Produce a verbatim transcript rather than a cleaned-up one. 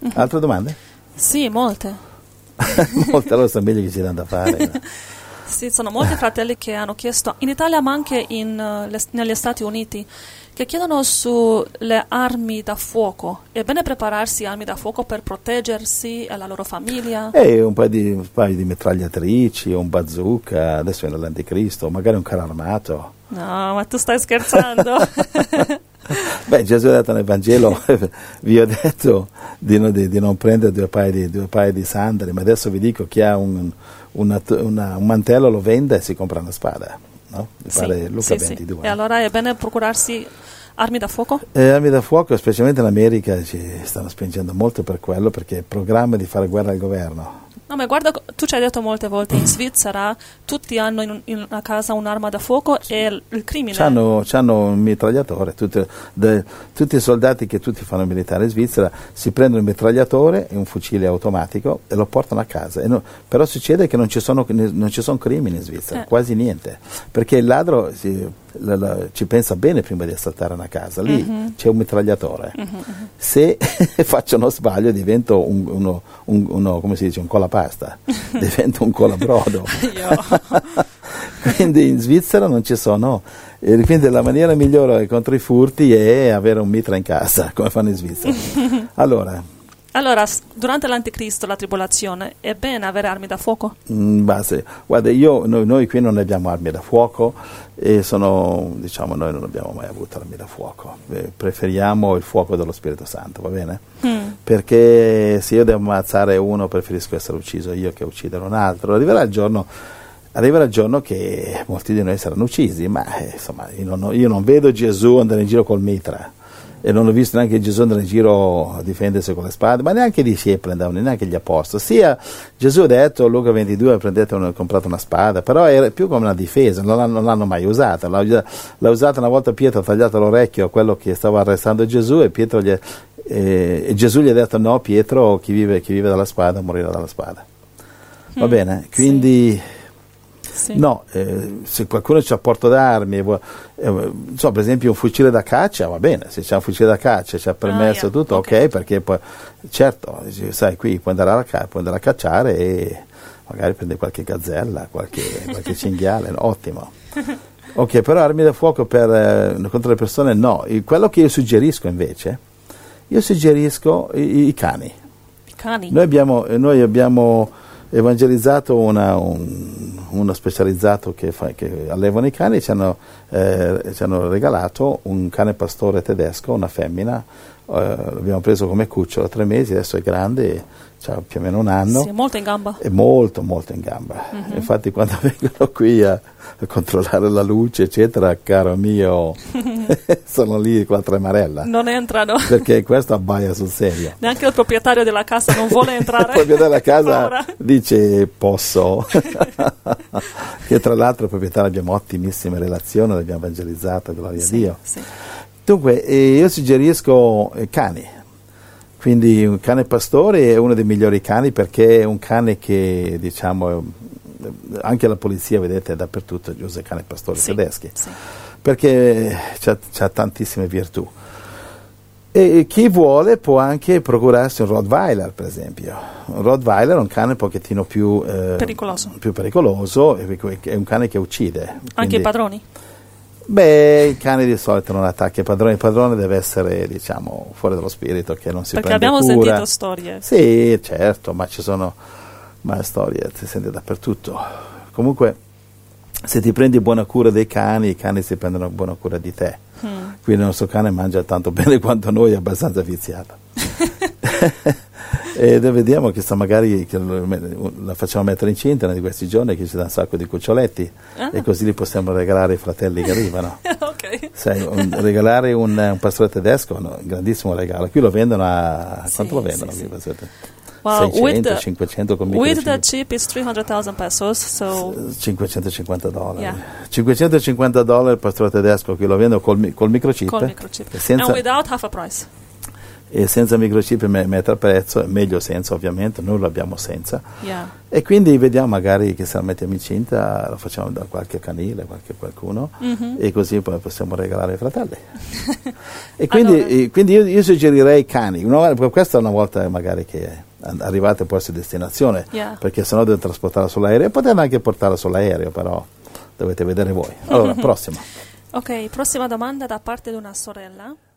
Altre domande? Sì, molte. Molte, allora sono meglio che ci danno da fare. Sì, sono molti fratelli che hanno chiesto, in Italia ma anche in, uh, le, negli Stati Uniti, che chiedono sulle armi da fuoco. È bene prepararsi armi da fuoco per proteggersi e la loro famiglia? E un paio di, un paio di mitragliatrici, un bazooka, adesso viene l'anticristo, magari un carro armato. No, ma tu stai scherzando. Beh, Gesù ha detto nel Vangelo, vi ho detto di, no, di, di non prendere due paia di, due paia di sandali, ma adesso vi dico chi ha un, una, una, un mantello lo vende e si compra una spada. No? Mi sì, pare Luca sì, ventidue. Sì. E allora è bene procurarsi armi da fuoco? Eh, armi da fuoco, specialmente in America, ci stanno spingendo molto per quello, perché il programma è di fare guerra al governo. No, ma guarda, tu ci hai detto molte volte, in Svizzera tutti hanno in, in una casa un'arma da fuoco e il, il crimine... C'hanno, c'hanno un mitragliatore, tutti, de, tutti i soldati che tutti fanno militare in Svizzera si prendono un mitragliatore e un fucile automatico e lo portano a casa. E no, però succede che non ci sono, non ci sono crimini in Svizzera, eh. quasi niente, perché il ladro si, la, la, ci pensa bene prima di assaltare una casa, lì uh-huh. c'è un mitragliatore. Uh-huh. Se faccio uno sbaglio divento un, uno, un, uno, come si dice, un colapasta. Pasta, diventa un colabrodo. Quindi in Svizzera non ci sono, e quindi la maniera migliore contro i furti è avere un mitra in casa, come fanno in Svizzera. Allora, allora durante l'anticristo, la tribolazione, è bene avere armi da fuoco? In base, guarda, io, noi, noi qui non abbiamo armi da fuoco e sono, diciamo, noi non abbiamo mai avuto armi da fuoco. Eh, preferiamo il fuoco dello Spirito Santo, va bene? Mm. Perché se io devo ammazzare uno preferisco essere ucciso io che uccidere un altro. Arriverà il giorno, arriverà il giorno che molti di noi saranno uccisi, ma eh, insomma io non, io non vedo Gesù andare in giro col mitra. E non ho visto neanche Gesù andare in giro a difendersi con le spade, ma neanche i discepoli andavano, neanche gli apostoli. Sia Gesù ha detto, Luca ventidue, prendete una, comprate una spada, però era più come una difesa, non l'hanno, non l'hanno mai usata. L'ha, l'ha usata una volta Pietro, ha tagliato l'orecchio a quello che stava arrestando Gesù e, Pietro gli, eh, e Gesù gli ha detto no, Pietro, chi vive, chi vive dalla spada morirà dalla spada. Va mm, bene? Quindi... Sì. Sì. No, eh, se qualcuno c'ha a porto d'armi, eh, so, per esempio un fucile da caccia, va bene, se c'è un fucile da caccia, c'è permesso ah, yeah. tutto, ok, okay perché poi, certo, sai, qui puoi andare, alla, puoi andare a cacciare e magari prendere qualche gazzella, qualche, qualche cinghiale, no, ottimo. Ok, però armi da fuoco per, eh, contro le persone no. E quello che io suggerisco invece, io suggerisco i, i cani. I cani? Noi abbiamo... Noi abbiamo evangelizzato una, un, uno specializzato che, fa, che allevano i cani, ci hanno, eh, ci hanno regalato un cane pastore tedesco, una femmina, eh, l'abbiamo preso come cucciolo a tre mesi, adesso è grande, ha più o meno un anno. Sì, molto in gamba. È molto molto in gamba. Uh-huh. Infatti quando vengono qui a, a controllare la luce eccetera, caro mio, sono lì con la tremarella. Non entrano. Perché questo abbaia sul serio. Neanche il proprietario della casa non vuole entrare. Il proprietario della casa dice posso. Che tra l'altro il proprietario abbiamo ottimissime relazioni, l'abbiamo evangelizzata, gloria sì, a Dio. Sì. Dunque eh, io suggerisco eh, cani. Quindi un cane pastore è uno dei migliori cani perché è un cane che, diciamo, anche la polizia, vedete, dappertutto usa i cani pastori sì, tedeschi, sì. Perché c'ha tantissime virtù. E chi vuole può anche procurarsi un Rottweiler, per esempio. Un Rottweiler è un cane un pochettino più, eh, pericoloso. più pericoloso, è un cane che uccide. Anche quindi, i padroni? Beh, il cane di solito non attacca i padroni, il padrone deve essere, diciamo, fuori dallo spirito, che non si perché prende cura. Perché abbiamo sentito storie. Sì, certo, ma ci sono ma storie, si sente dappertutto. Comunque, se ti prendi buona cura dei cani, i cani si prendono buona cura di te. Hmm. Quindi il nostro cane mangia tanto bene quanto noi, è abbastanza viziato. E vediamo che sta magari che la facciamo mettere incinta di questi giorni, che ci dà un sacco di cuccioletti ah. e così li possiamo regalare ai fratelli che arrivano. Okay. Sai, un, regalare un, un pastore tedesco, no, un grandissimo regalo. Qui lo vendono a sì, quanto lo vendono? Sì, qui, sì. Wow, seicento, cinquecento con with the chip is three hundred thousand pesos, so cinquecentocinquanta dollari. Yeah. cinquecentocinquanta dollari il pastore tedesco, qui lo vendono col, col microchip. Col microchip. Senza, and without half a price. e senza microchip me- mettere a prezzo, è meglio senza ovviamente, noi lo abbiamo senza. Yeah. E quindi vediamo magari che se la mettiamo incinta lo facciamo da qualche canile, qualche qualcuno, mm-hmm. e così poi possiamo regalare ai fratelli. E quindi, allora. e quindi io, io suggerirei cani, una, questa è una volta magari che arrivate poi a destinazione, yeah. perché sennò dovete trasportarla sull'aereo, potete anche portarla sull'aereo, però dovete vedere voi. Allora, prossima. Ok, prossima domanda da parte di una sorella.